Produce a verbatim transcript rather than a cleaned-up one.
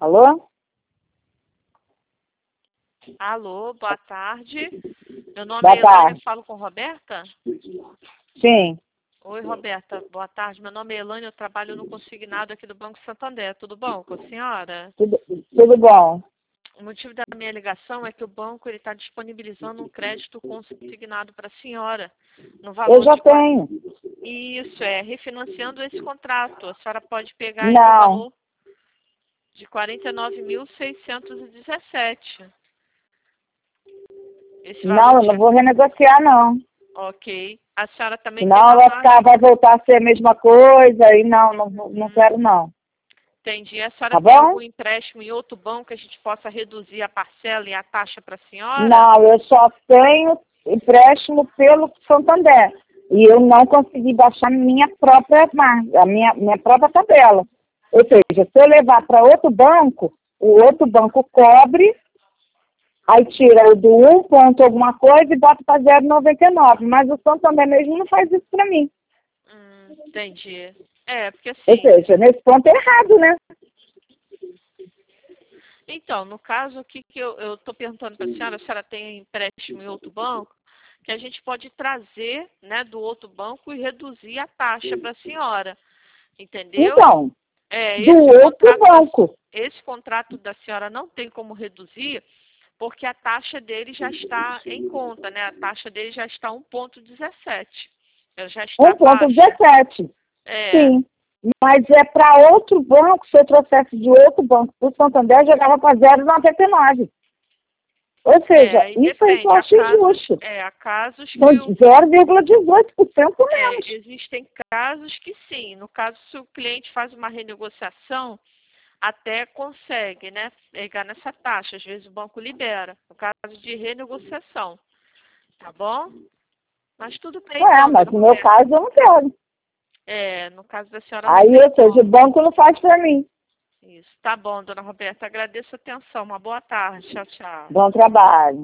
Alô? Alô, boa tarde. Meu nome Boa é Elane, tarde. eu falo com Roberta? Sim. Oi, Roberta, boa tarde. Meu nome é Elane, eu trabalho no consignado aqui do Banco Santander. Tudo bom com a senhora? Tudo, tudo bom? O motivo da minha ligação é que o banco está disponibilizando um crédito consignado para a senhora, no Eu valor já de... qua- tenho. Isso, é, refinanciando esse contrato. A senhora pode pegar aí no Não. valor de quarenta e nove mil seiscentos e dezessete. Esse valor Não, eu não de... vou renegociar, não. Ok. A senhora também tem Senão uma vai margem. ficar, vai voltar a ser a mesma coisa e não, não, vou- não Uhum. quero, não. Entendi. A senhora Tá tem algum bom? empréstimo em outro banco que a gente possa reduzir a parcela e a taxa para a senhora? Não, eu só tenho empréstimo pelo Santander. E eu não consegui baixar minha própria margem, a minha, minha própria tabela. Ou seja, se eu levar para outro banco, o outro banco cobre. Aí tira o do um ponto alguma coisa e bota para zero vírgula noventa e nove. Mas o Santander mesmo não faz isso para mim. Hum, entendi. É, porque Ou assim, seja, nesse ponto é errado, né? então, no caso, o que, que eu estou perguntando para a senhora, se ela tem empréstimo em outro banco, que a gente pode trazer, né, do outro banco e reduzir a taxa para a senhora, entendeu? Então, É, do esse outro contrato da, banco. esse contrato da senhora não tem como reduzir, porque a taxa dele já está em conta, né? A taxa dele já está um ponto dezessete. Ela já está um ponto baixa. dezessete. É, Sim. Mas é para outro banco, se eu trouxesse de outro banco para o Santander, jogava para zero vírgula noventa e nove. Ou é, seja, aí isso aí que eu depende. Há acho casos, injusto. é, há casos São que o, zero vírgula dezoito por cento é, menos. existem casos que sim. No caso, se o cliente faz uma renegociação, até consegue, né, pegar nessa taxa. Às vezes o banco libera, no caso de renegociação. Tá bom? Mas tudo bem É, então, mas dona no meu Roberta. caso eu não quero. É, no caso da senhora não Aí, tem ou seja, o como. banco não faz para mim. Isso. Tá bom, dona Roberta. Agradeço a atenção. Uma boa tarde. Tchau, tchau. Bom trabalho.